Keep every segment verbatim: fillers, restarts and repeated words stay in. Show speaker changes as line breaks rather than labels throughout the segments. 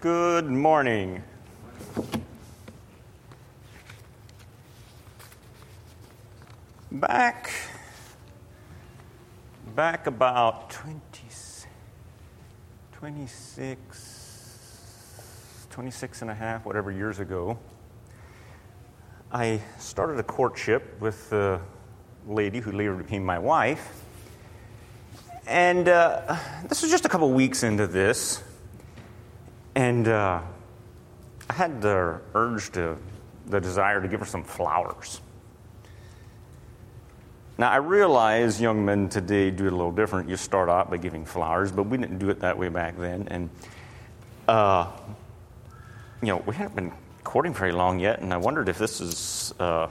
Good morning. Back, back about twenty, twenty-six, twenty-six and a half, whatever years ago, I started a courtship with a lady who later became my wife. And uh, this was just a couple weeks into this. And uh, I had the urge to, the desire to give her some flowers. Now, I realize young men today do it a little different. You start out by giving flowers, but we didn't do it that way back then. And, uh, you know, we hadn't been courting very long yet, and I wondered if this is, uh,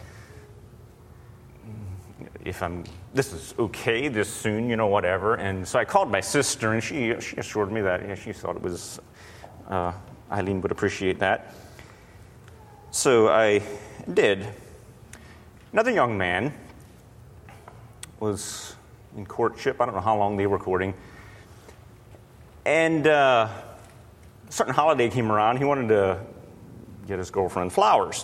if I'm, this is okay this soon, you know, whatever. And so I called my sister, and she she assured me that yeah, she thought it was. Uh, Eileen would appreciate that. So I did. Another young man was in courtship. I don't know how long they were courting. And uh, a certain holiday came around. He wanted to get his girlfriend flowers.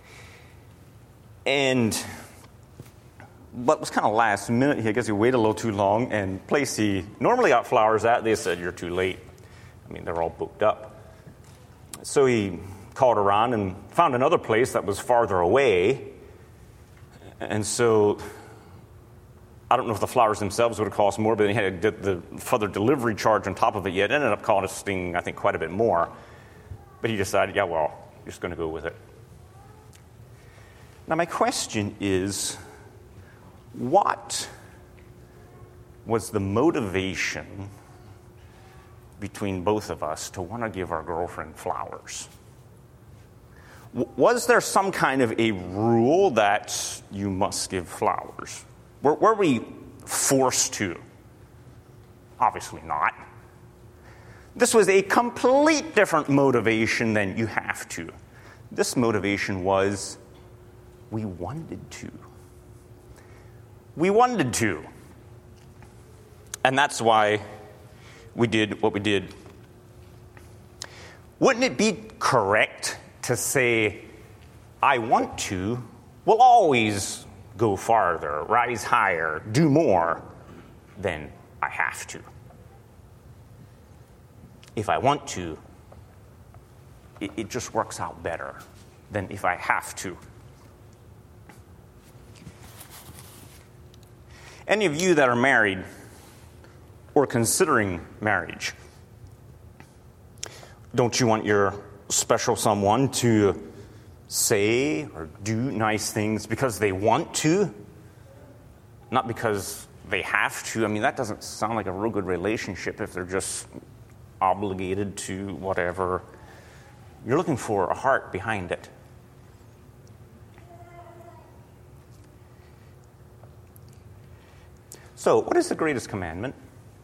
And but it was kind of last minute. I guess he waited a little too long. And place he normally got flowers at, they said, "You're too late." I mean, they're all booked up. So he called around and found another place that was farther away. And so I don't know if the flowers themselves would have cost more, but he had the further delivery charge on top of it yet. It ended up costing, I think, quite a bit more. But he decided, yeah, well, I'm just going to go with it. Now, my question is, what was the motivation between both of us to want to give our girlfriend flowers? W- was there some kind of a rule that you must give flowers? Were, were we forced to? Obviously not. This was a complete different motivation than you have to. This motivation was we wanted to. We wanted to. And that's why we did what we did. Wouldn't it be correct to say, I want to, will always go farther, rise higher, do more than I have to? If I want to, it, it just works out better than if I have to. Any of you that are married or considering marriage, don't you want your special someone to say or do nice things because they want to, not because they have to? I mean, that doesn't sound like a real good relationship if they're just obligated to whatever. You're looking for a heart behind it. So, what is the greatest commandment?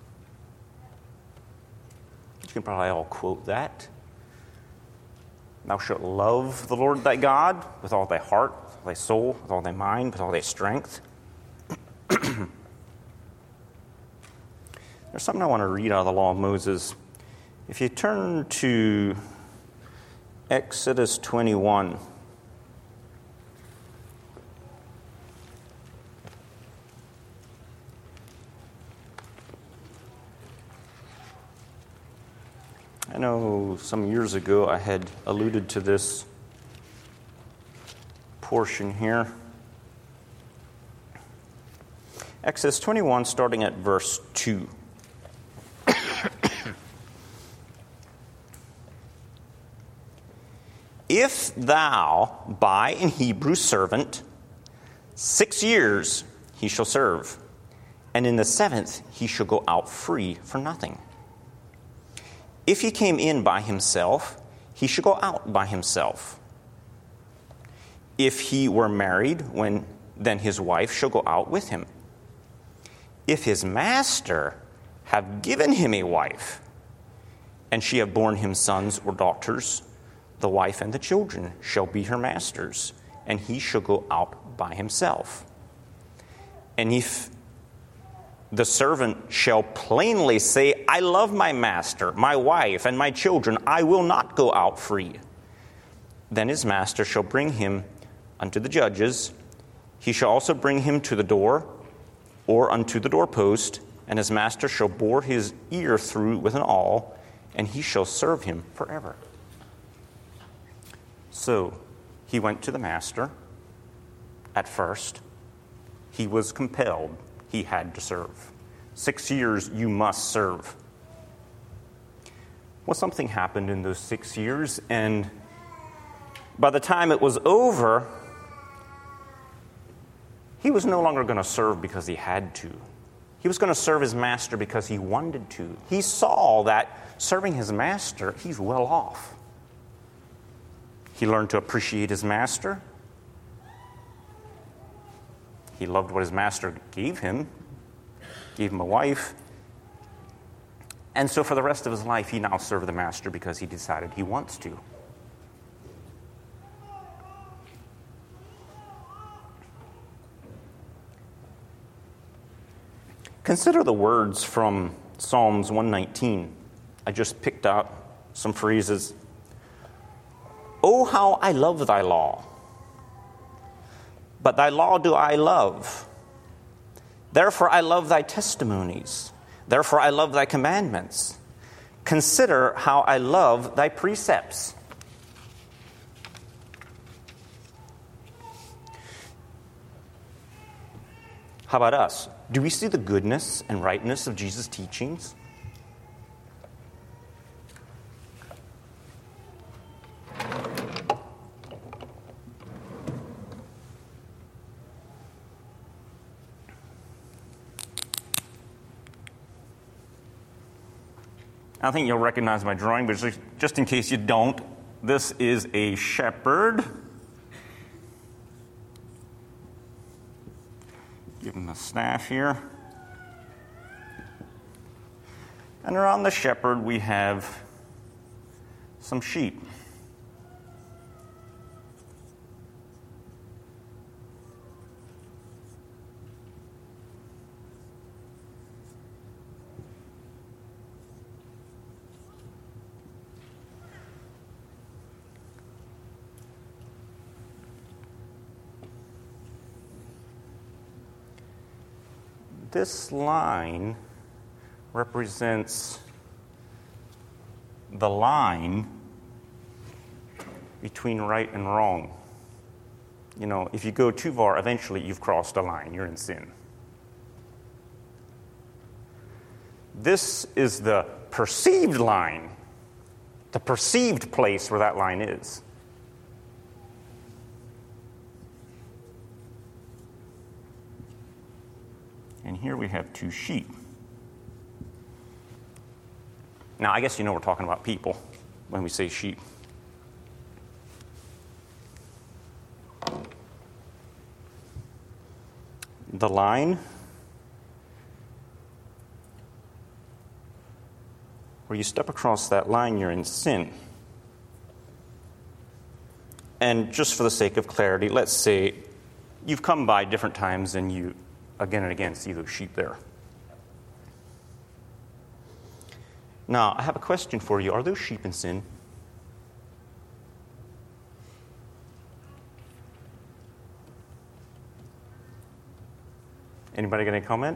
You can probably all quote that. Thou shalt love the Lord thy God with all thy heart, with all thy soul, with all thy mind, with all thy strength. There's something I want to read out of the Law of Moses. If you turn to Exodus twenty-one. I know some years ago I had alluded to this portion here. Exodus twenty-one, starting at verse two. If thou buy an Hebrew servant, six years he shall serve, and in the seventh he shall go out free for nothing. If he came in by himself, he should go out by himself. If he were married, when then his wife shall go out with him. If his master have given him a wife, and she have borne him sons or daughters, the wife and the children shall be her master's, and he shall go out by himself. And if the servant shall plainly say, I love my master, my wife, and my children. I will not go out free. Then his master shall bring him unto the judges. He shall also bring him to the door, or unto the doorpost, and his master shall bore his ear through with an awl, and he shall serve him forever. So he went to the master. At first, he was compelled. He had to serve. Six years you must serve. Well, something happened in those six years, and by the time it was over, he was no longer going to serve because he had to. He was going to serve his master because he wanted to. He saw that serving his master, he's well off. He learned to appreciate his master. He loved what his master gave him, gave him a wife. And so for the rest of his life, he now served the master because he decided he wants to. Consider the words from Psalms one nineteen. I just picked out some phrases. Oh, how I love thy law! But thy law do I love. Therefore I love thy testimonies. Therefore I love thy commandments. Consider how I love thy precepts. How about us? Do we see the goodness and rightness of Jesus' teachings? I think you'll recognize my drawing, but just in case you don't, this is a shepherd. Give him a staff here. And around the shepherd we have some sheep. This line represents the line between right and wrong. You know, if you go too far, eventually you've crossed a line. You're in sin. This is the perceived line, the perceived place where that line is. And here we have two sheep. Now, I guess you know we're talking about people when we say sheep. The line where you step across that line, you're in sin. And just for the sake of clarity, let's say you've come by different times and you again and again see those sheep there. Now, I have a question for you. Are those sheep in sin? Anybody got any comment?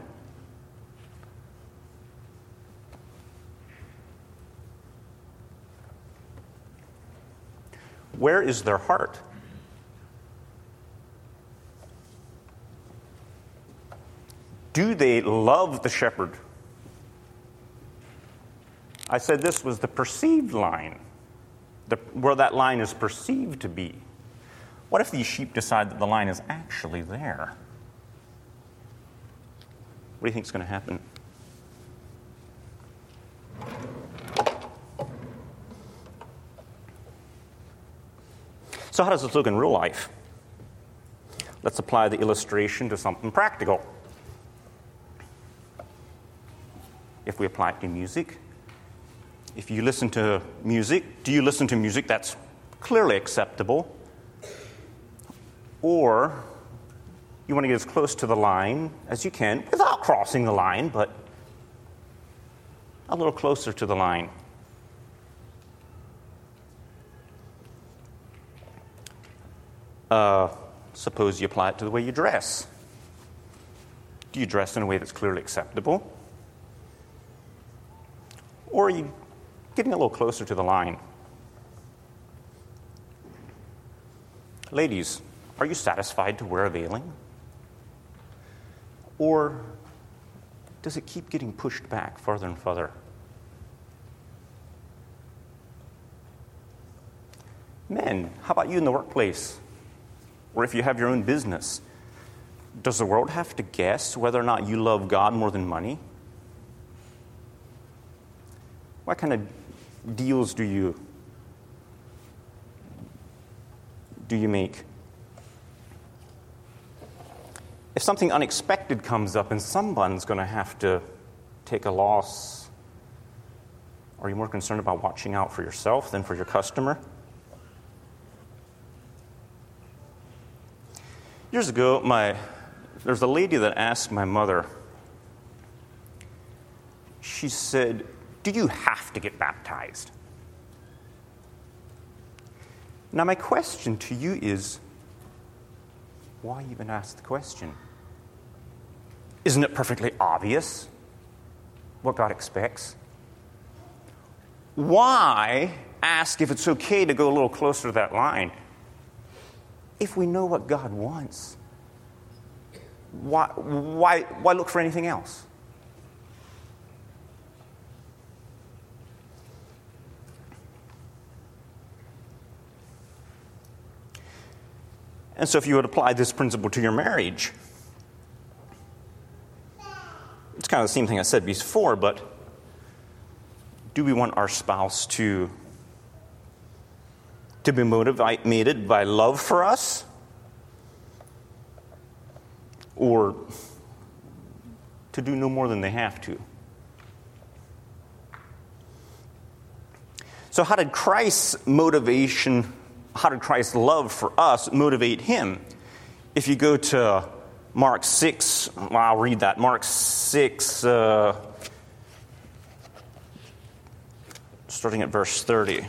Where is their heart? Do they love the shepherd? I said this was the perceived line, the, where that line is perceived to be. What if these sheep decide that the line is actually there? What do you think is going to happen? So how does this look in real life? Let's apply the illustration to something practical. If we apply it to music, if you listen to music, do you listen to music that's clearly acceptable? Or You want to get as close to the line as you can without crossing the line, but a little closer to the line. Uh, suppose you apply it to the way you dress. Do you dress in a way that's clearly acceptable? Or are you getting a little closer to the line? Ladies, are you satisfied to wear a veiling? Or does it keep getting pushed back farther and farther? Men, how about you in the workplace? Or if you have your own business, does the world have to guess whether or not you love God more than money? What kind of deals do you do you make? If something unexpected comes up and someone's going to have to take a loss, are you more concerned about watching out for yourself than for your customer? Years ago, my there's a lady that asked my mother, she said, "Do you have to get baptized?" Now, my question to you is, why even ask the question? Isn't it perfectly obvious what God expects? Why ask if it's okay to go a little closer to that line? If we know what God wants, why, why, why look for anything else? And so if you would apply this principle to your marriage, it's kind of the same thing I said before, but do we want our spouse to, to be motivated by love for us? Or to do no more than they have to? So how did Christ's motivation How did Christ's love for us motivate him? If you go to Mark six, well, I'll read that. Mark six, uh, starting at verse thirty.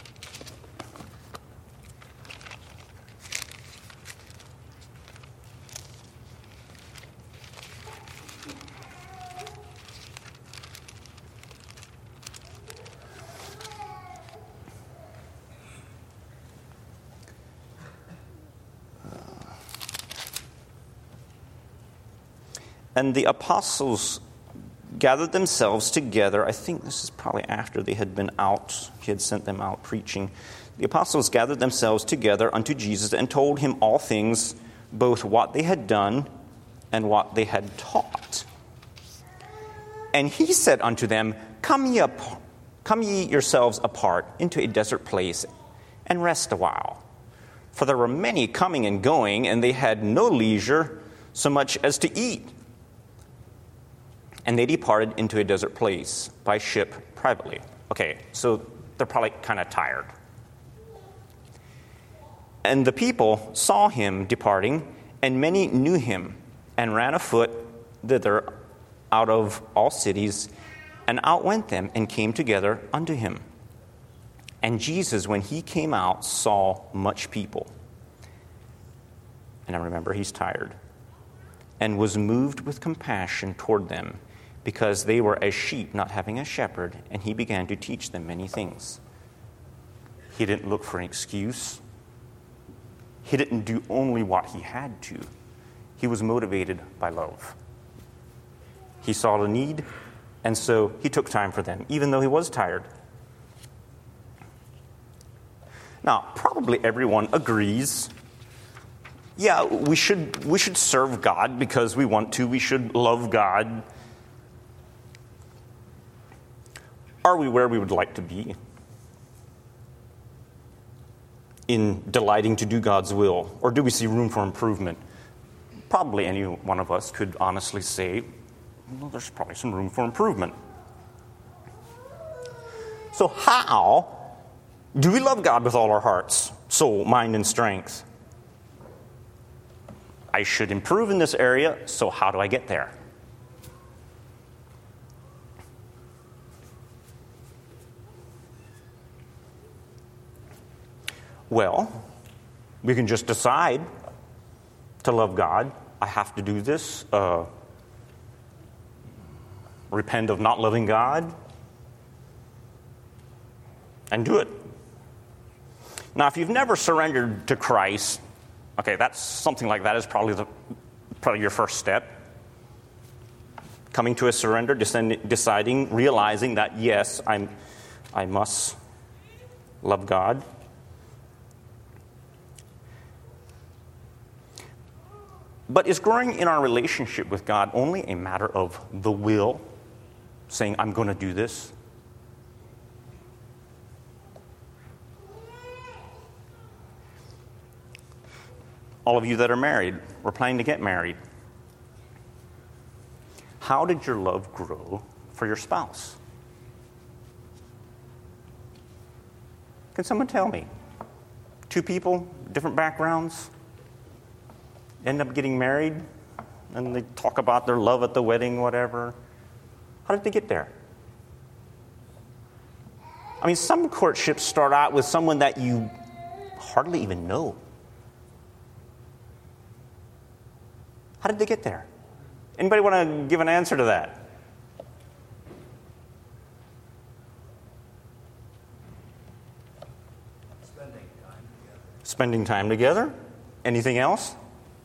And the apostles gathered themselves together. I think this is probably after they had been out. He had sent them out preaching. The apostles gathered themselves together unto Jesus and told him all things, both what they had done and what they had taught. And he said unto them, Come ye, apart, come ye yourselves apart into a desert place and rest a while. For there were many coming and going, and they had no leisure so much as to eat. And they departed into a desert place by ship privately. Okay, so they're probably kind of tired. And the people saw him departing, and many knew him, and ran afoot thither out of all cities, and outwent them, and came together unto him. And Jesus, when he came out, saw much people. And I remember he's tired. And was moved with compassion toward them, because they were as sheep not having a shepherd, and he began to teach them many things. He didn't look for an excuse. He didn't do only what he had to. He was motivated by love. He saw the need, and so he took time for them, even though he was tired. Now, probably everyone agrees, yeah, we should we should serve God because we want to. We should love God. Are we where we would like to be in delighting to do God's will? Or do we see room for improvement? Probably any one of us could honestly say, well, there's probably some room for improvement. So how do we love God with all our hearts, soul, mind, and strength? I should improve in this area, so how do I get there? Well, we can just decide to love God. I have to do this. Uh, repent of not loving God. And do it. Now, if you've never surrendered to Christ, okay, that's something like that is probably the probably your first step. Coming to a surrender, deciding, realizing that yes, I'm, I must love God. But is growing in our relationship with God only a matter of the will, saying, I'm going to do this? All of you that are married, we're planning to get married. How did your love grow for your spouse? Can someone tell me? Two people, different backgrounds, end up getting married, and they talk about their love at the wedding, whatever. How did they get there? I mean, some courtships start out with someone that you hardly even know. How did they get there? Anybody want to give an answer to that?
Spending time together.
Spending time together? Anything else?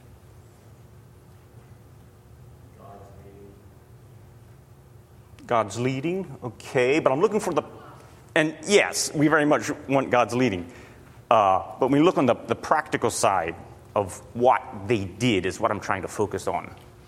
God's leading.
God's leading, okay, but I'm looking for the, and yes, we very much want God's leading, uh, but when we look on the, the practical side of what they did is what I'm trying to focus on.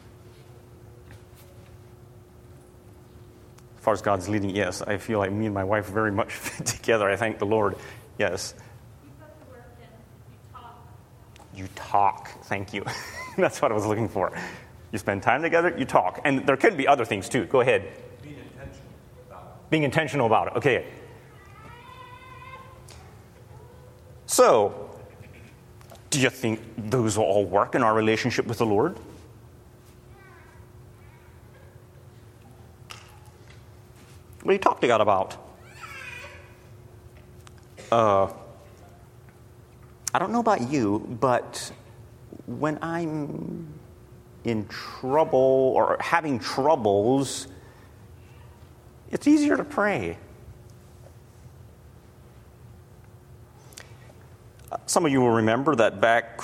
As far as God's leading, yes, I feel like me and my wife very much fit together. I thank the Lord. Yes.
You put the work in. You talk.
You talk. Thank you. That's what I was looking for. You spend time together, you talk. And there could be other things too. Go ahead.
Being intentional about it.
Being intentional about it. Okay. So, do you think those will all work in our relationship with the Lord? What do you talk to God about? Uh, I don't know about you, but when I'm in trouble or having troubles, it's easier to pray. Some of you will remember that back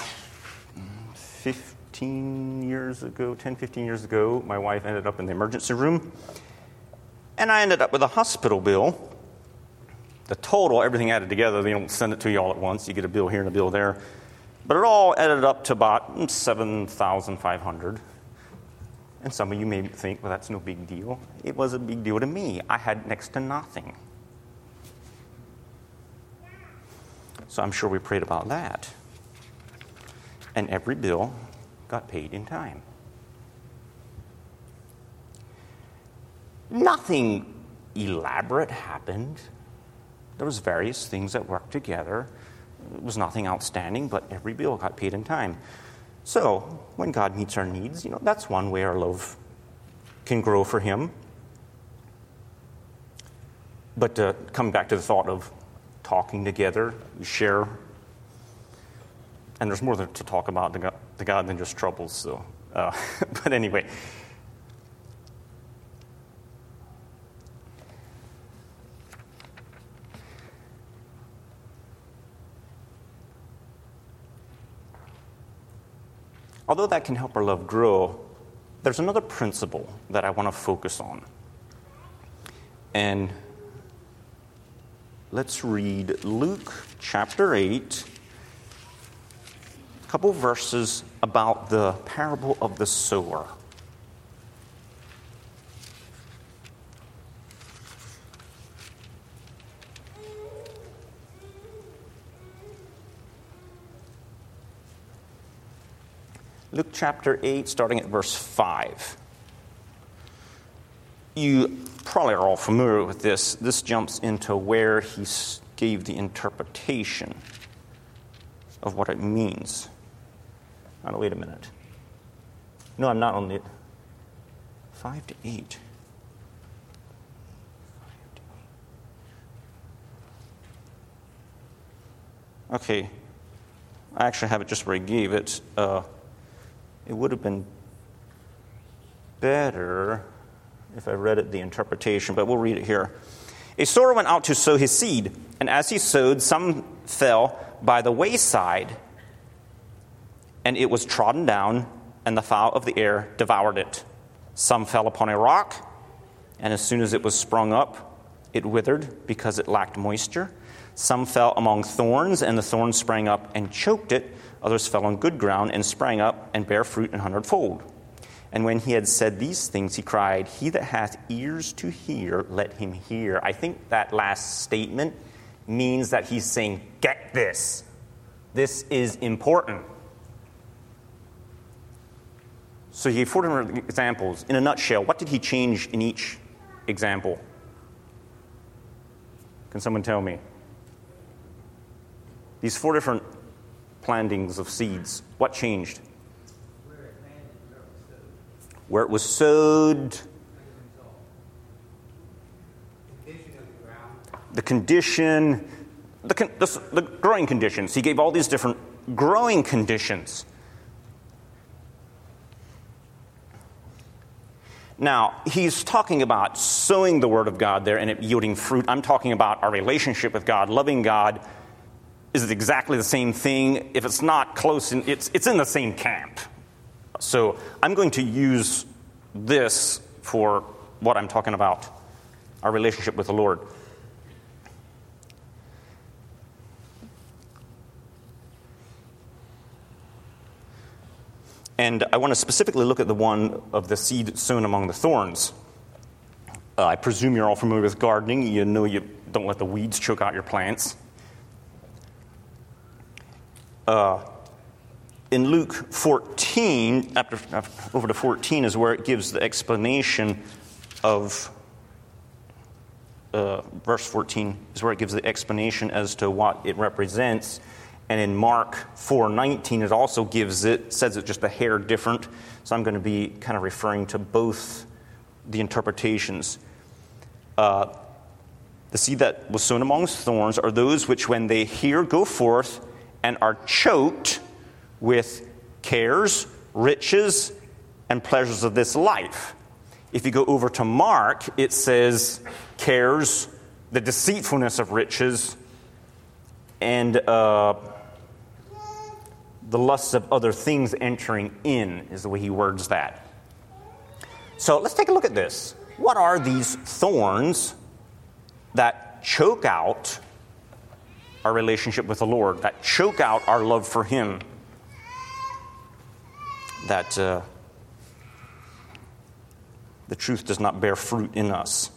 fifteen years ago, ten, fifteen years ago, my wife ended up in the emergency room. And I ended up with a hospital bill. The total, everything added together, they don't send it to you all at once. You get a bill here and a bill there. But it all added up to about seven thousand five hundred dollars. And some of you may think, well, that's no big deal. It was a big deal to me. I had next to nothing. So I'm sure we prayed about that. And every bill got paid in time. Nothing elaborate happened. There was various things that worked together. It was nothing outstanding, but every bill got paid in time. So when God meets our needs, you know, that's one way our love can grow for Him. But uh, coming back to the thought of talking together, we share, and there's more to talk about the God, the God than just troubles. So, uh, but anyway. Although that can help our love grow, there's another principle that I want to focus on. And let's read Luke chapter eight, a couple verses about the parable of the sower. Luke chapter eight, starting at verse five. You probably are all familiar with this. This jumps into where he gave the interpretation of what it means. Now, wait a minute. No, I'm not on it. Five to eight. Okay. I actually have it just where he gave it. Uh, it would have been better if I read it the interpretation, but we'll read it here. A sower went out to sow his seed, and as he sowed, some fell by the wayside, and it was trodden down, and the fowl of the air devoured it. Some fell upon a rock, and as soon as it was sprung up, it withered because it lacked moisture. Some fell among thorns, and the thorns sprang up and choked it. Others fell on good ground and sprang up and bare fruit an hundredfold. And when he had said these things, he cried, "He that hath ears to hear, let him hear." I think that last statement means that he's saying, get this. This is important. So he gave four different examples. In a nutshell, what did he change in each example? Can someone tell me? These four different plantings of seeds, what changed?
Where it landed,
Where
where it was sowed.
it was sowed,
The condition of the ground.
the condition, the, con- the, the growing conditions. He gave all these different growing conditions. Now, he's talking about sowing the Word of God there and it yielding fruit. I'm talking about our relationship with God, loving God. Is it exactly the same thing? If it's not close, in, it's, it's in the same camp. So I'm going to use this for what I'm talking about, our relationship with the Lord. And I want to specifically look at the one of the seed sown among the thorns. Uh, I presume you're all familiar with gardening. You know you don't let the weeds choke out your plants. Uh, in Luke fourteen, after, after, over to fourteen is where it gives the explanation of, uh, verse fourteen is where it gives the explanation as to what it represents. And in Mark four nineteen, it also gives it, says it's just a hair different. So I'm going to be kind of referring to both the interpretations. Uh, the seed that was sown amongst thorns are those which when they hear go forth and are choked with cares, riches, and pleasures of this life. If you go over to Mark, it says cares, the deceitfulness of riches, and uh, the lusts of other things entering in, is the way he words that. So let's take a look at this. What are these thorns that choke out our relationship with the Lord, that choke out our love for Him, that uh, the truth does not bear fruit in us?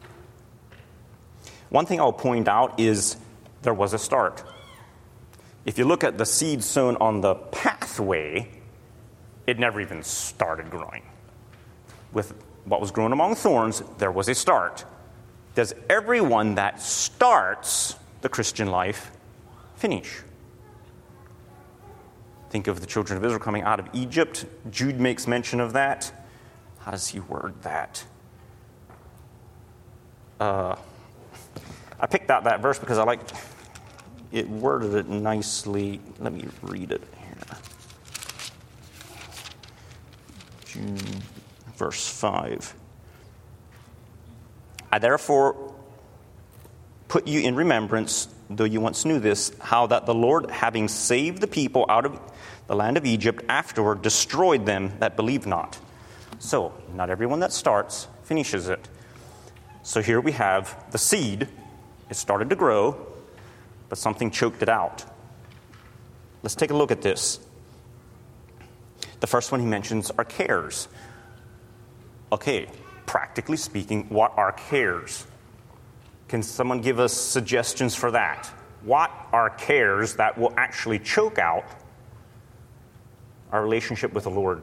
One thing I'll point out is there was a start. If you look at the seed sown on the pathway, it never even started growing. With what was grown among thorns, there was a start. Does everyone that starts the Christian life finish? Think of the children of Israel coming out of Egypt. Jude makes mention of that. How does he word that? Uh, I picked out that verse because I liked it, worded it nicely. Let me read it here. Jude, verse five. I therefore put you in remembrance, though you once knew this, how that the Lord, having saved the people out of the land of Egypt, afterward destroyed them that believed not. So, not everyone that starts finishes it. So here we have the seed. It started to grow, but something choked it out. Let's take a look at this. The first one he mentions are cares. Okay, practically speaking, what are cares? Can someone give us suggestions for that? What are cares that will actually choke out our relationship with the Lord?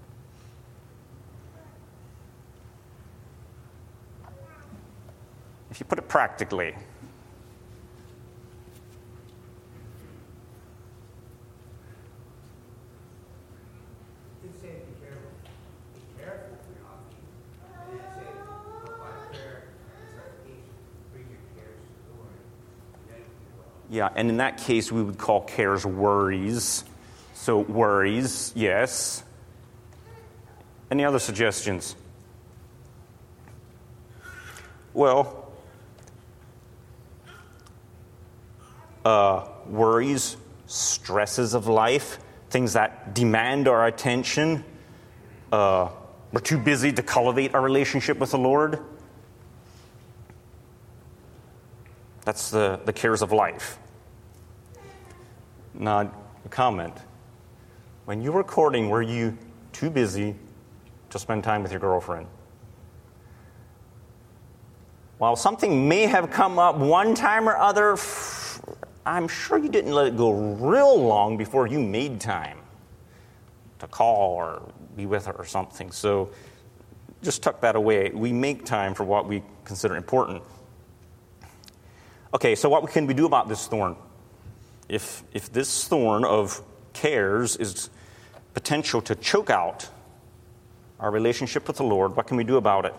If you put it practically,
Just say be careful.
Yeah, and in that case, we would call cares worries. So worries, yes. Any other suggestions? Well, uh, worries, stresses of life, things that demand our attention. Uh, we're too busy to cultivate our relationship with the Lord. That's the, the cares of life. Now, a comment. When you were courting, were you too busy to spend time with your girlfriend? While something may have come up one time or other, I'm sure you didn't let it go real long before you made time to call or be with her or something. So just tuck that away. We make time for what we consider important. Okay, so what can we do about this thorn? If if this thorn of cares is potential to choke out our relationship with the Lord, what can we do about it?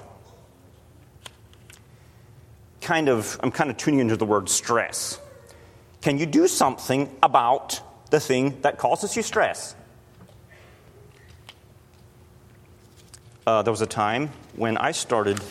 Kind of, I'm kind of tuning into the word stress. Can you do something about the thing that causes you stress? Uh, there was a time when I started,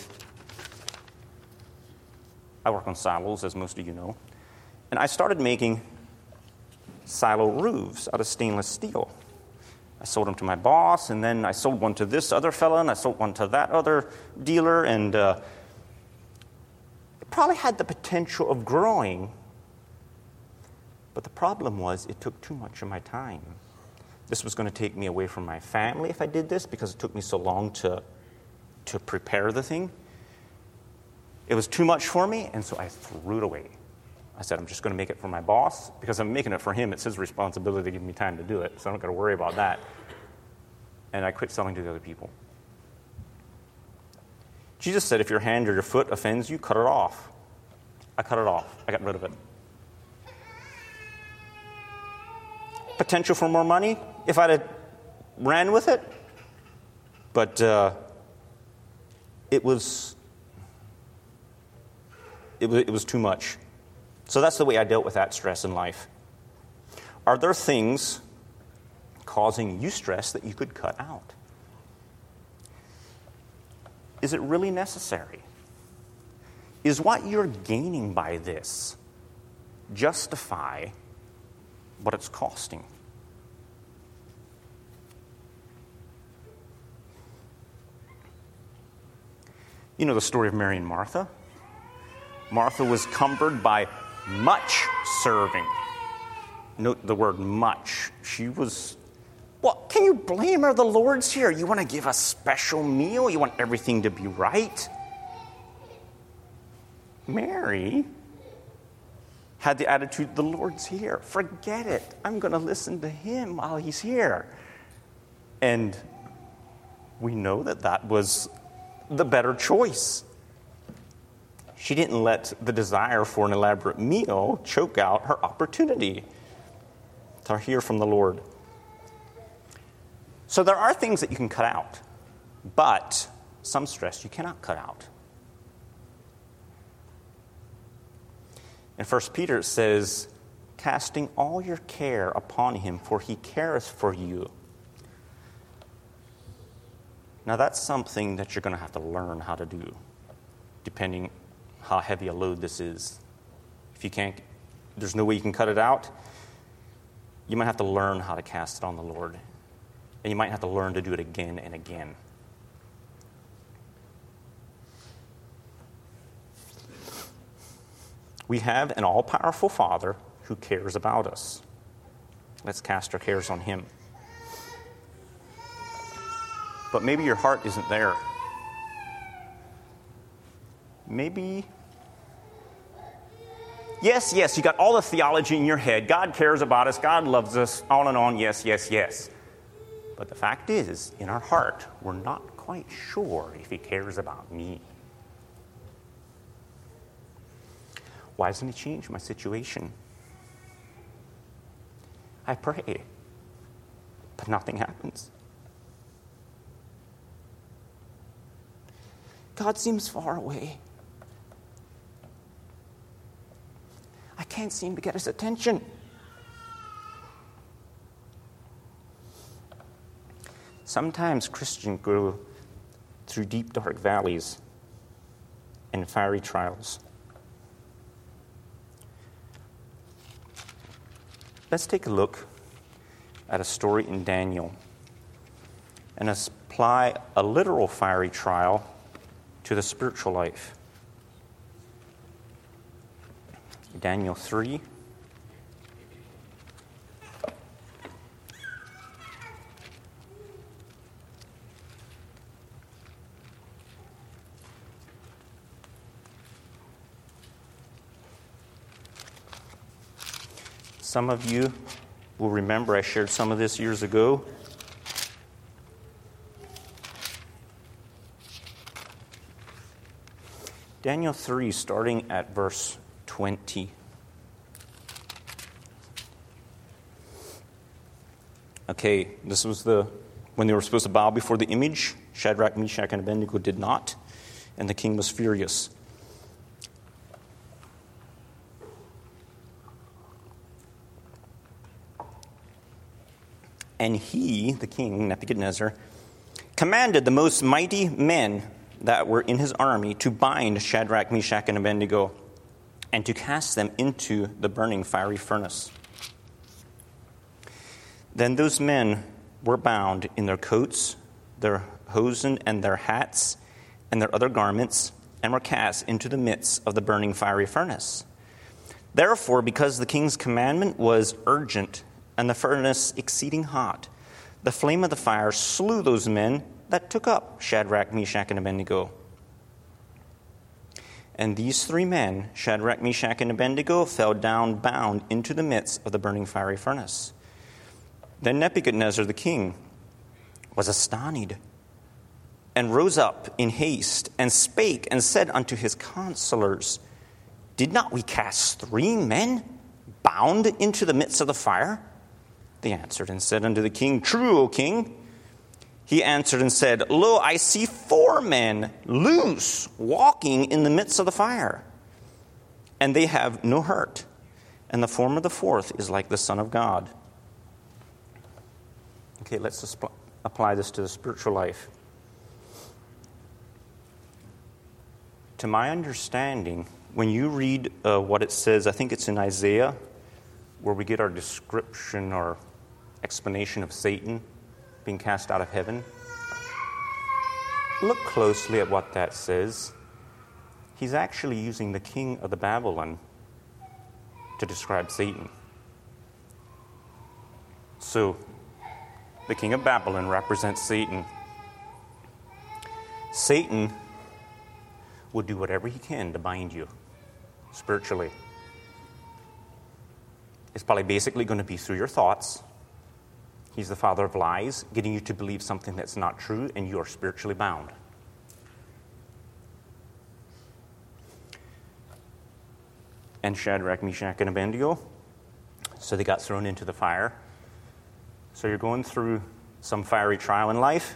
I work on silos, as most of you know, and I started making silo roofs out of stainless steel. I sold them to my boss, and then I sold one to this other fella, and I sold one to that other dealer, and uh, it probably had the potential of growing, but the problem was it took too much of my time. This was going to take me away from my family if I did this, because it took me so long to, to prepare the thing. It was too much for me, and so I threw it away. I said, I'm just going to make it for my boss, because I'm making it for him. It's his responsibility to give me time to do it, so I don't got to worry about that. And I quit selling to the other people. Jesus said, if your hand or your foot offends you, cut it off. I cut it off. I got rid of it. Potential for more money, if I'd have ran with it. But uh, it was... It was, it was too much. So that's the way I dealt with that stress in life. Are there things causing you stress that you could cut out? Is it really necessary? Is what you're gaining by this justify what it's costing? You know the story of Mary and Martha? Martha was cumbered by much serving. Note the word much. She was, well, can you blame her? The Lord's here. You want to give a special meal? You want everything to be right? Mary had the attitude, the Lord's here. Forget it. I'm going to listen to him while he's here. And we know that that was the better choice. She didn't let the desire for an elaborate meal choke out her opportunity to hear from the Lord. So there are things that you can cut out, but some stress you cannot cut out. In First Peter it says, casting all your care upon him, for he careth for you. Now that's something that you're going to have to learn how to do, depending how heavy a load this is. If you can't, there's no way you can cut it out, you might have to learn how to cast it on the Lord. And you might have to learn to do it again and again. We have an all-powerful Father who cares about us. Let's cast our cares on him. But maybe your heart isn't there. Maybe, yes, yes, you got all the theology in your head. God cares about us. God loves us. On and on. Yes, yes, yes. But the fact is, in our heart, we're not quite sure if he cares about me. Why doesn't he change my situation? I pray, but nothing happens. God seems far away. I can't seem to get his attention. Sometimes Christians go through deep, dark valleys and fiery trials. Let's take a look at a story in Daniel and apply a literal fiery trial to the spiritual life. Daniel three. Some of you will remember I shared some of this years ago. Daniel three, starting at verse twenty. Okay, this was the when they were supposed to bow before the image. Shadrach, Meshach, and Abednego did not, and the king was furious. And he, the king, Nebuchadnezzar, commanded the most mighty men that were in his army to bind Shadrach, Meshach, and Abednego and to cast them into the burning fiery furnace. Then those men were bound in their coats, their hosen, and their hats, and their other garments, and were cast into the midst of the burning fiery furnace. Therefore, because the king's commandment was urgent, and the furnace exceeding hot, the flame of the fire slew those men that took up Shadrach, Meshach, and Abednego. And these three men, Shadrach, Meshach, and Abednego, fell down bound into the midst of the burning fiery furnace. Then Nebuchadnezzar the king was astonished, and rose up in haste, and spake, and said unto his counselors, Did not we cast three men bound into the midst of the fire? They answered and said unto the king, True, O king. He answered and said, Lo, I see four men loose, walking in the midst of the fire, and they have no hurt, and the form of the fourth is like the Son of God. Okay, let's just apply this to the spiritual life. To my understanding, when you read uh, what it says, I think it's in Isaiah, where we get our description or explanation of Satan being cast out of heaven. Look closely at what that says. He's actually using the king of the Babylon to describe Satan. So, the king of Babylon represents Satan. Satan will do whatever he can to bind you spiritually. It's probably basically going to be through your thoughts. He's the father of lies, getting you to believe something that's not true, and you are spiritually bound. And Shadrach, Meshach, and Abednego, so they got thrown into the fire. So you're going through some fiery trial in life.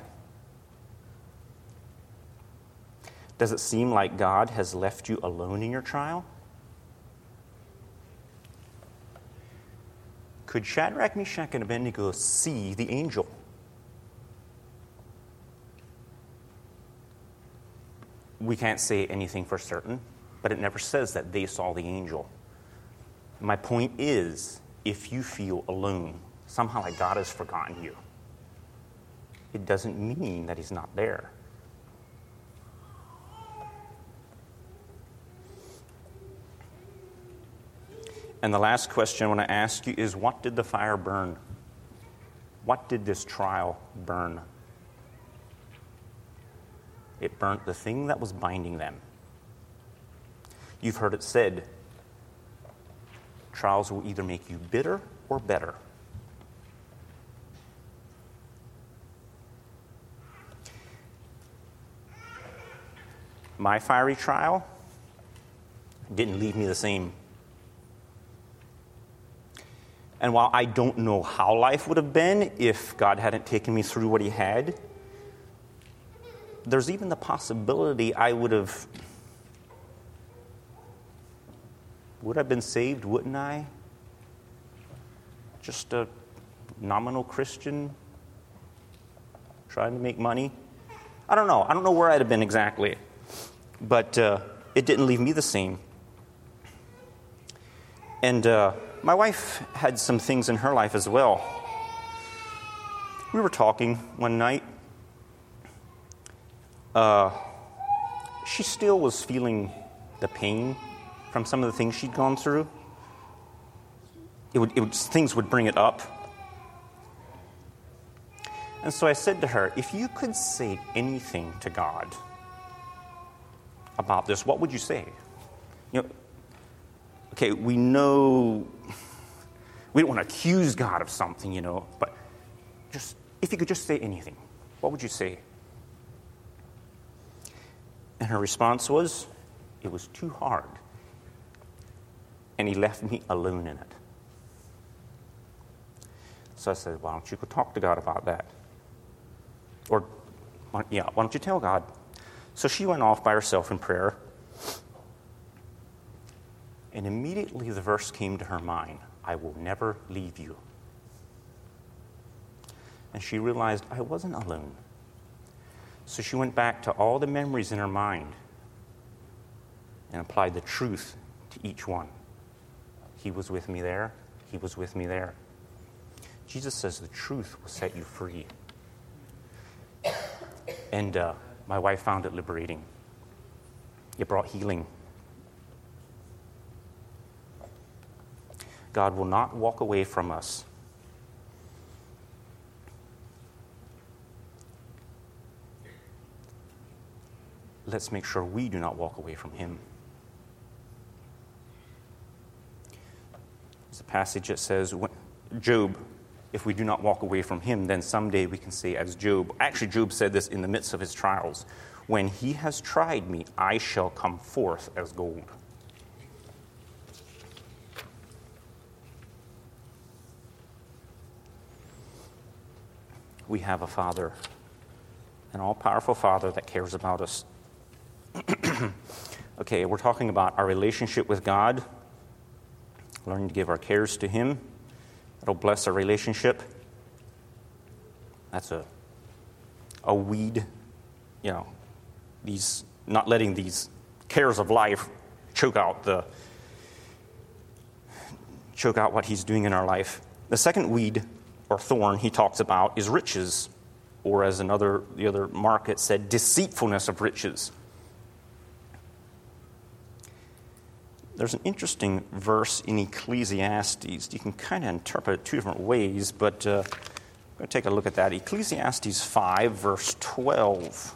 Does it seem like God has left you alone in your trial? Could Shadrach, Meshach, and Abednego see the angel? We can't say anything for certain, but it never says that they saw the angel. My point is, if you feel alone, somehow like God has forgotten you, it doesn't mean that he's not there. And the last question I want to ask you is, what did the fire burn? What did this trial burn? It burnt the thing that was binding them. You've heard it said, trials will either make you bitter or better. My fiery trial didn't leave me the same. And while I don't know how life would have been if God hadn't taken me through what he had, there's even the possibility I would have would I have been saved, wouldn't I? Just a nominal Christian trying to make money. I don't know. I don't know where I'd have been exactly. But uh, it didn't leave me the same. And uh, my wife had some things in her life as well. We were talking one night. Uh, she still was feeling the pain from some of the things she'd gone through. It would, it would, things would bring it up. And so I said to her, if you could say anything to God about this, what would you say? You know, okay, we know we don't want to accuse God of something, you know, but just if you could just say anything, what would you say? And her response was, it was too hard. And he left me alone in it. So I said, why don't you go talk to God about that? Or, yeah, why don't you tell God? So she went off by herself in prayer. And immediately the verse came to her mind, I will never leave you. And she realized I wasn't alone. So she went back to all the memories in her mind and applied the truth to each one. He was with me there. He was with me there. Jesus says the truth will set you free. And uh, my wife found it liberating. It brought healing. God will not walk away from us. Let's make sure we do not walk away from him. There's a passage that says, Job, if we do not walk away from him, then someday we can say as Job. Actually, Job said this in the midst of his trials. When he has tried me, I shall come forth as gold. We have a Father, an all-powerful Father that cares about us. Okay, we're talking about our relationship with God, learning to give our cares to him. It'll bless our relationship. That's a a weed, you know, these not letting these cares of life choke out the choke out what he's doing in our life. The second weed or thorn he talks about is riches, or as another the other market said, deceitfulness of riches. There's an interesting verse in Ecclesiastes. You can kind of interpret it two different ways, but uh, I'm going to take a look at that. Ecclesiastes five, verse twelve.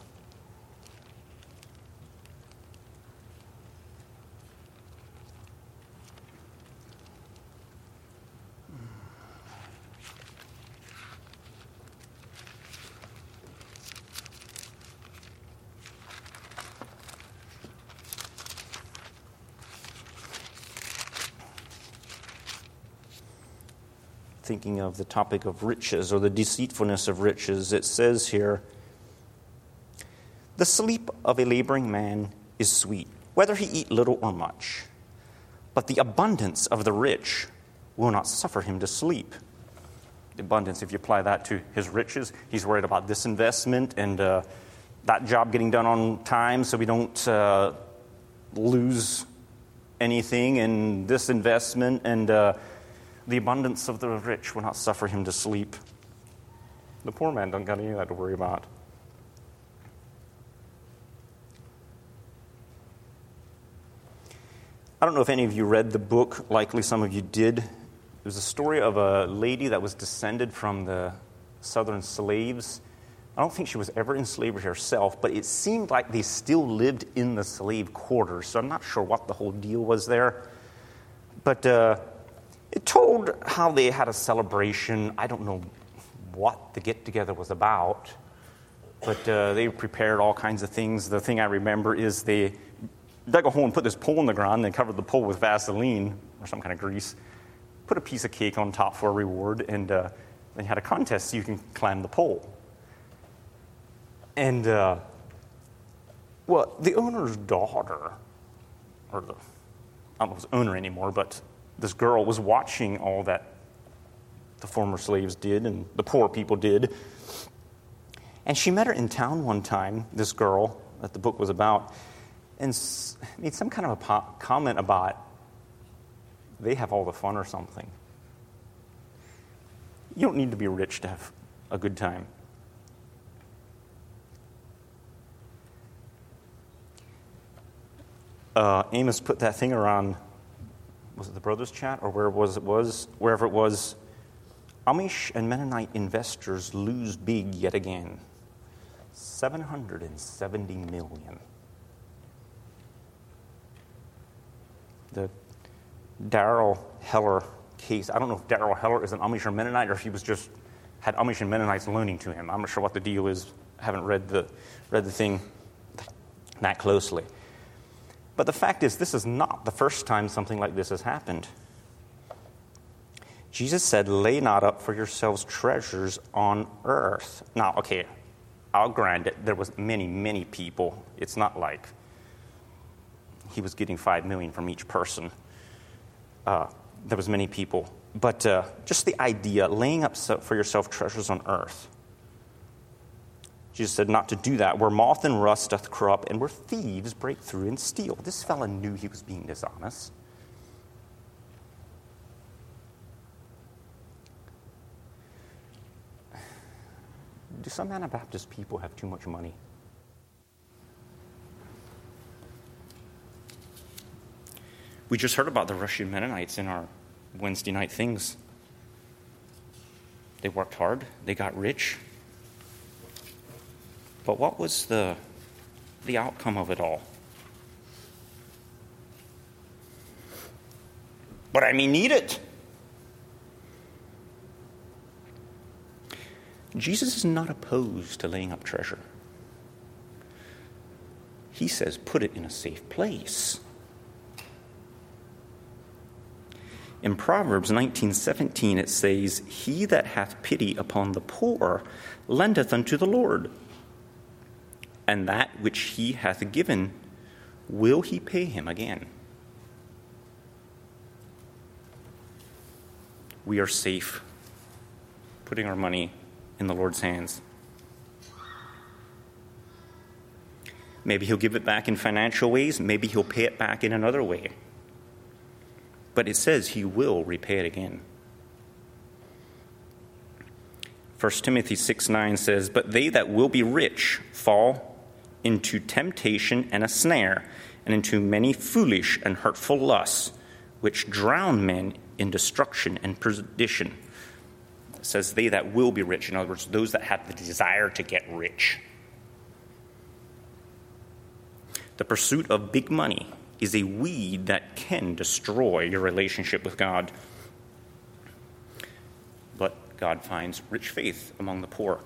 Thinking of the topic of riches or the deceitfulness of riches, it says here, the sleep of a laboring man is sweet, whether he eat little or much. But the abundance of the rich will not suffer him to sleep. The abundance, if you apply that to his riches, he's worried about this investment and uh, that job getting done on time so we don't uh, lose anything in this investment, and uh, the abundance of the rich will not suffer him to sleep. The poor man don't got any of that to worry about. I don't know if any of you read the book. Likely some of you did. It was a story of a lady that was descended from the southern slaves. I don't think she was ever enslaved herself, but it seemed like they still lived in the slave quarters, so I'm not sure what the whole deal was there. But uh, it told how they had a celebration. I don't know what the get-together was about, but uh, they prepared all kinds of things. The thing I remember is they dug a hole and put this pole in the ground and covered the pole with Vaseline or some kind of grease, put a piece of cake on top for a reward, and uh, they had a contest so you can climb the pole. And, uh, well, the owner's daughter, or the I don't know if it was owner anymore, but this girl was watching all that the former slaves did and the poor people did. And she met her in town one time, this girl that the book was about, and made some kind of a po- comment about they have all the fun or something. You don't need to be rich to have a good time. Uh, Amos put that thing around, was it the Brothers Chat or where was it was, wherever it was, Amish and Mennonite investors lose big yet again. seven hundred seventy million. The Darrell Heller case, I don't know if Darrell Heller is an Amish or Mennonite or if he was just had Amish and Mennonites loaning to him. I'm not sure what the deal is. I haven't read the read the thing that closely. But the fact is, this is not the first time something like this has happened. Jesus said, lay not up for yourselves treasures on earth. Now, okay, I'll grant it. There was many, many people. It's not like he was getting five million from each person. Uh, there was many people. But uh, just the idea, laying up for yourself treasures on earth. Jesus said not to do that, where moth and rust doth corrupt, and where thieves break through and steal. This fella knew he was being dishonest. Do some Anabaptist people have too much money? We just heard about the Russian Mennonites in our Wednesday night things. They worked hard. They got rich. But what was the, the outcome of it all? But I mean, need it. Jesus is not opposed to laying up treasure. He says, put it in a safe place. In Proverbs nineteen seventeen, it says, he that hath pity upon the poor lendeth unto the Lord, and that which he hath given will he pay him again. We are safe putting our money in the Lord's hands. Maybe he'll give it back in financial ways. Maybe he'll pay it back in another way. But it says he will repay it again. First Timothy six nine says, but they that will be rich fall into temptation and a snare, and into many foolish and hurtful lusts, which drown men in destruction and perdition. It says they that will be rich. In other words, those that have the desire to get rich. The pursuit of big money is a weed that can destroy your relationship with God. But God finds rich faith among the poor.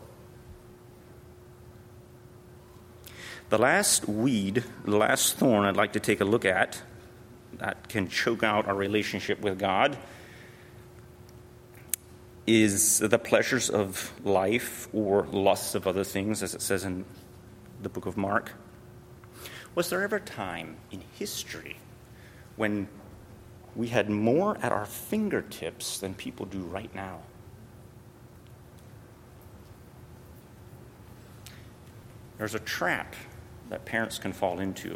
The last weed, the last thorn I'd like to take a look at that can choke out our relationship with God is the pleasures of life or lusts of other things, as it says in the book of Mark. Was there ever a time in history when we had more at our fingertips than people do right now? There's a trap that parents can fall into.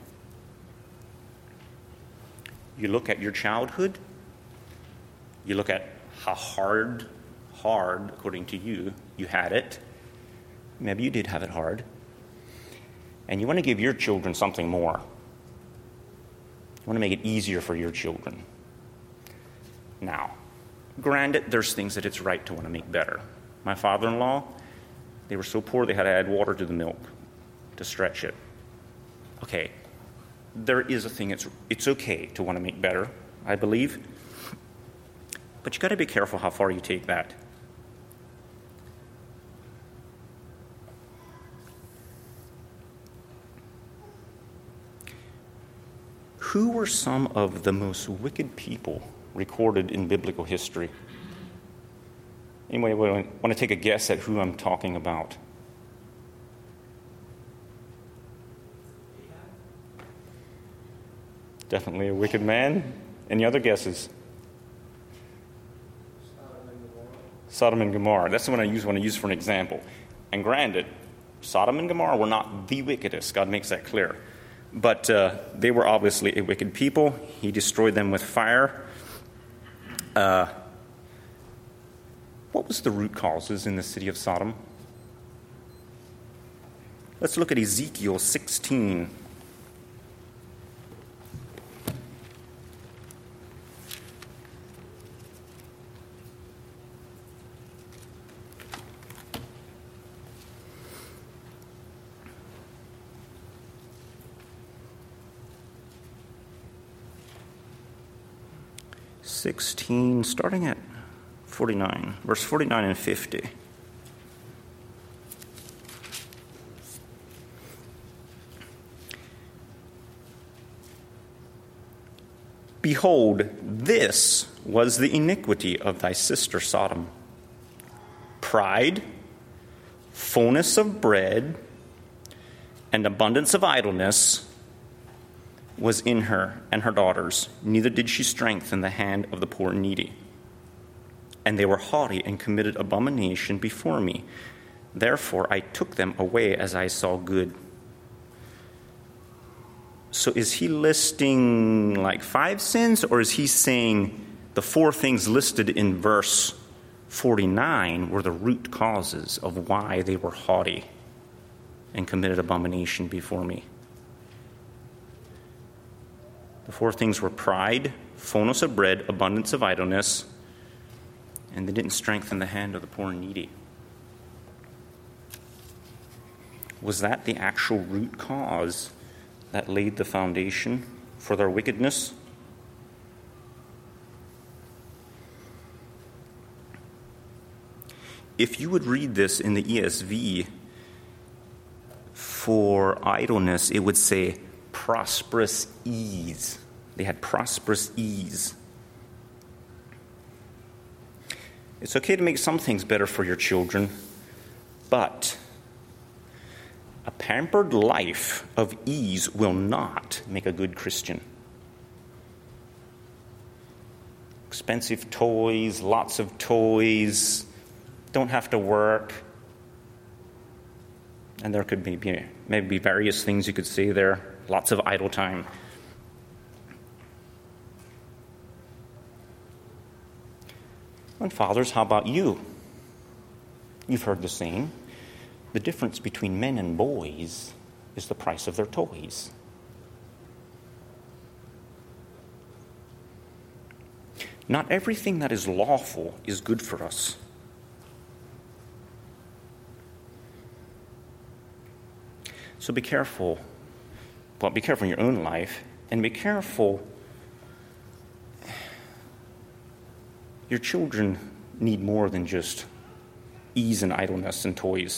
You look at your childhood, you look at how hard, hard, according to you, you had it. Maybe you did have it hard. And you want to give your children something more. You want to make it easier for your children. Now, granted, there's things that it's right to want to make better. My father-in-law, they were so poor they had to add water to the milk to stretch it. Okay, there is a thing, it's, it's okay to want to make better, I believe. But you got to be careful how far you take that. Who were some of the most wicked people recorded in biblical history? Anybody want to take a guess at who I'm talking about? Definitely a wicked man. Any other guesses?
Sodom and Gomorrah.
Sodom and Gomorrah. That's the one I use when I use for an example. And granted, Sodom and Gomorrah were not the wickedest. God makes that clear. But uh, they were obviously a wicked people. He destroyed them with fire. Uh, what was the root causes in the city of Sodom? Let's look at Ezekiel sixteen. sixteen, starting at forty-nine, verse forty-nine and fifty. Behold, this was the iniquity of thy sister Sodom. Pride, fullness of bread, and abundance of idleness was in her and her daughters, neither did she strengthen the hand of the poor and needy. And they were haughty and committed abomination before me. Therefore I took them away as I saw good. So is he listing like five sins, or is he saying the four things listed in verse forty-nine were the root causes of why they were haughty and committed abomination before me? The four things were pride, fullness of bread, abundance of idleness, and they didn't strengthen the hand of the poor and needy. Was that the actual root cause that laid the foundation for their wickedness? If you would read this in the E S V, for idleness, it would say prosperous ease. They had prosperous ease. It's okay to make some things better for your children, but a pampered life of ease will not make a good Christian. Expensive toys, lots of toys, don't have to work. And there could be maybe various things you could say there. Lots of idle time. And fathers, how about you? You've heard the saying, the difference between men and boys is the price of their toys. Not everything that is lawful is good for us. So be careful. Well, be careful in your own life, and be careful. Your children need more than just ease and idleness and toys.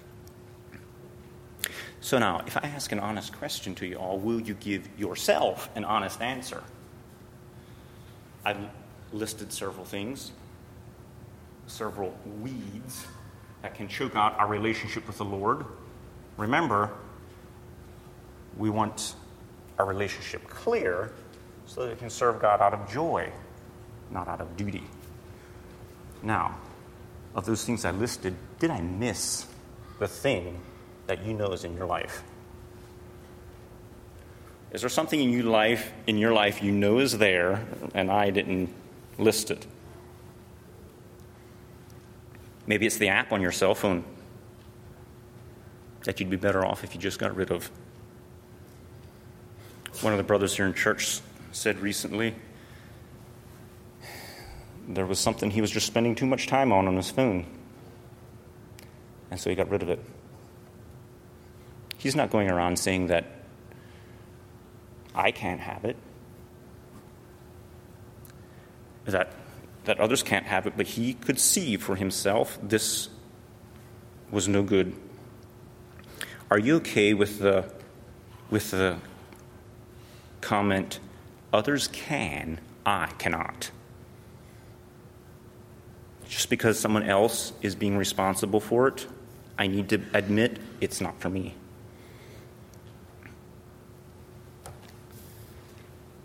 So now, if I ask an honest question to you all, will you give yourself an honest answer? I've listed several things, several weeds that can choke out our relationship with the Lord. Remember, we want our relationship clear so that it can serve God out of joy, not out of duty. Now, of those things I listed, did I miss the thing that you know is in your life? Is there something in your life, in your life you know is there, and I didn't list it? Maybe it's the app on your cell phone that you'd be better off if you just got rid of. One of the brothers here in church said recently there was something he was just spending too much time on on his phone, and so he got rid of it. He's not going around saying that I can't have it, that that others can't have it, but he could see for himself this was no good. Are you okay with the with the comment, others can, I cannot? Just because someone else is being responsible for it, I need to admit it's not for me.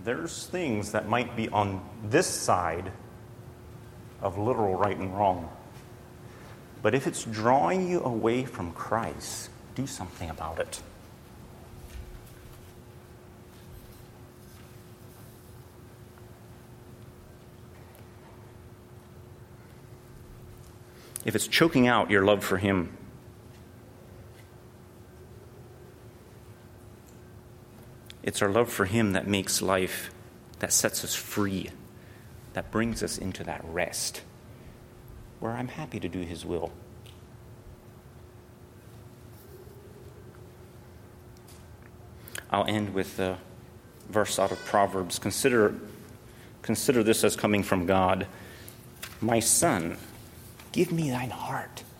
there's things that might be on this side of literal right and wrong. But if it's drawing you away from Christ, do something about it. If it's choking out your love for Him, it's our love for Him that makes life, that sets us free, that brings us into that rest where I'm happy to do His will. I'll end with a verse out of Proverbs. Consider, consider this as coming from God. My son, give me thine heart,